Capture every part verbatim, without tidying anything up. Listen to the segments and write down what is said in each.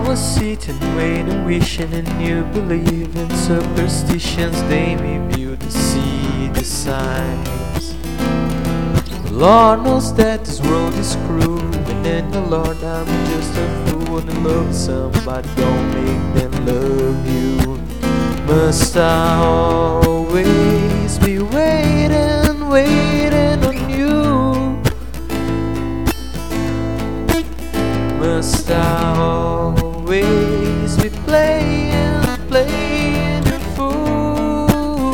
was sitting, waiting, wishing, and you believe in superstitions. They may you to see the signs. The Lord knows that this world is cruel, and then the Lord, I'm just a fool. And love somebody, don't make them love you. Must I always be waiting, waiting on you? Must I always be playing, playing your fool?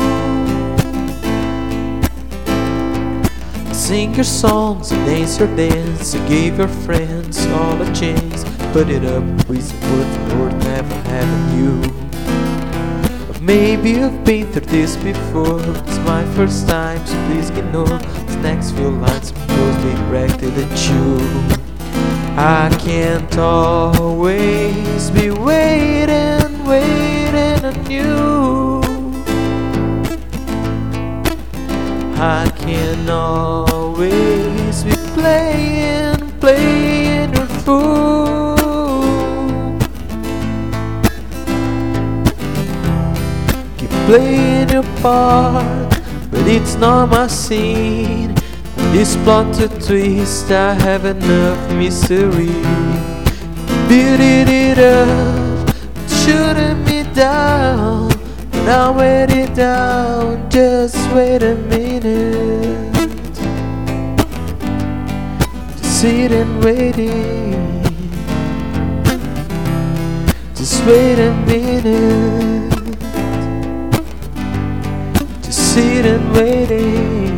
Sing your songs and dance your dance. You gave your friends all a chance. Put it up, reason worth worth never having you. But maybe you've been through this before. It's my first time, so please ignore these next few lines because they directed at you. I can't always be waiting, waiting on you. I can always be playing, playing your fool. Keep playing your part, but it's not my scene. This plot to twist, I have enough misery. Beating it up, shooting me down. When I wait it down, just wait a minute. Just sitting waiting. Just wait a minute. Just sitting waiting.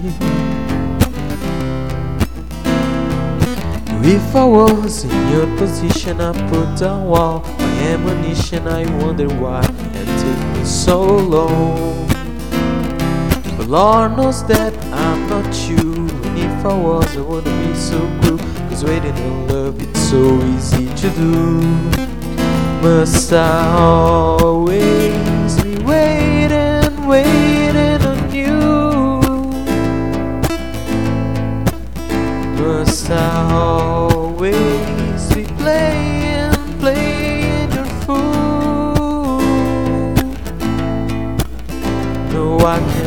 If I was in your position, I put down all my ammunition. I wonder why it took me so long. But Lord knows that I'm not you. And if I was, I wouldn't be so cruel. Cause waiting on love, it's so easy to do. Must I always be waiting, waiting on you? Must I always be playing, playing your fool? No, I can't.